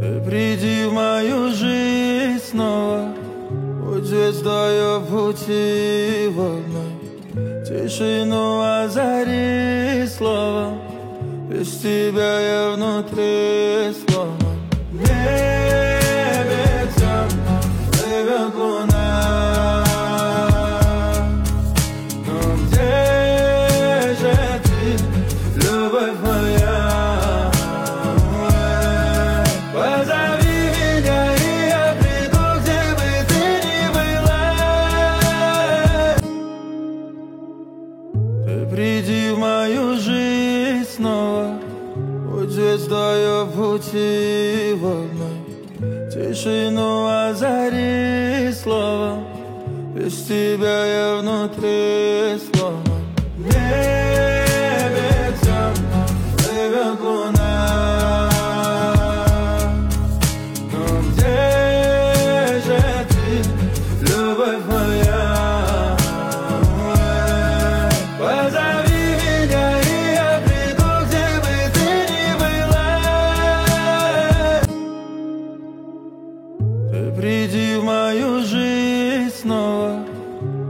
Приди в мою жизнь снова, будь звездою пути водной, тишину озари словом, без тебя я внутри сломан. В небе темно плывет луна, но где же ты, любовь моя? Позови меня, и я приду, где бы ты ни была. Ты приди в мою жизнь снова, будь звездою пути водной, тишину озари словом, без тебя я внутри сломан. В небе темно плывет луна, но где же ты, любовь моя? Позови меня, и я приду, где бы ты ни была. Ты приди